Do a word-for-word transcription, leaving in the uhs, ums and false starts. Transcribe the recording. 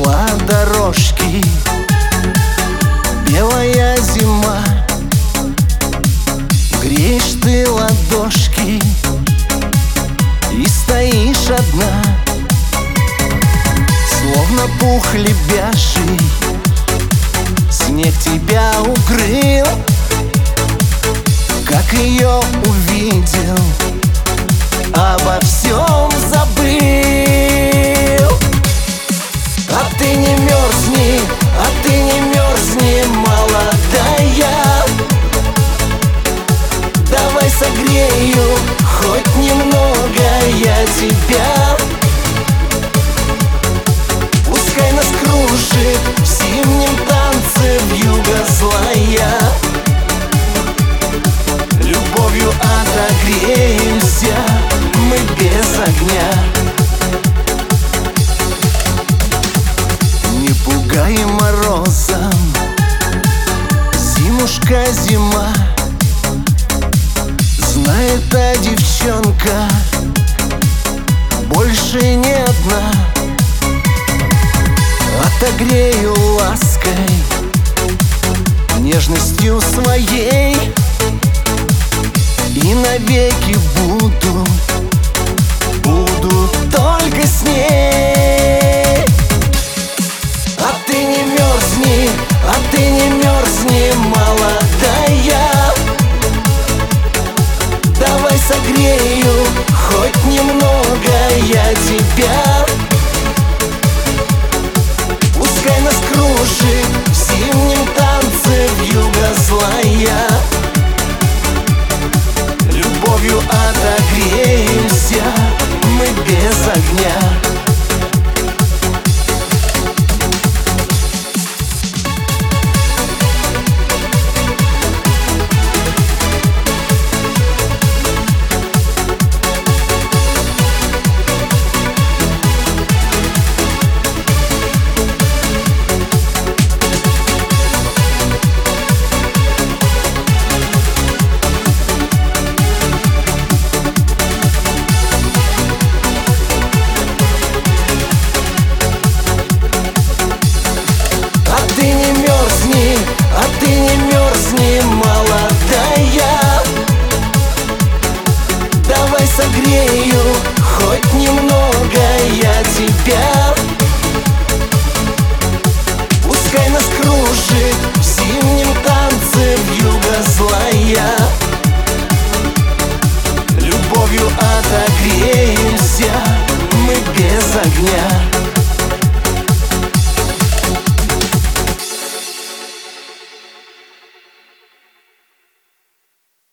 устила дорожки, белая зима. Греешь ты ладошки и стоишь одна, словно пух лебяший. Снег тебя укрыл, как ее увидел, обо всем забыл. А ты не мерзни, а ты не мерзни, молодая. Давай согрею хоть немного я тебя. Пускай нас кружит в зимнем танце вьюга злая. Любовью отогреемся мы без огня. Не пугай морозом, зимушка, зима. Знает та девчонка, больше не одна. Отогрею лаской, нежностью своей, и навеки буду, буду только с ней. А ты не мерзни, а ты не мерзни, молодая. Давай согрею хоть немного я тебя. Пускай нас кружит в зимнем танце вьюга злая. Любовью отогреемся мы без огня. А ты не мерзни, молодая. Давай согрею хоть немного я тебя. Пускай нас кружит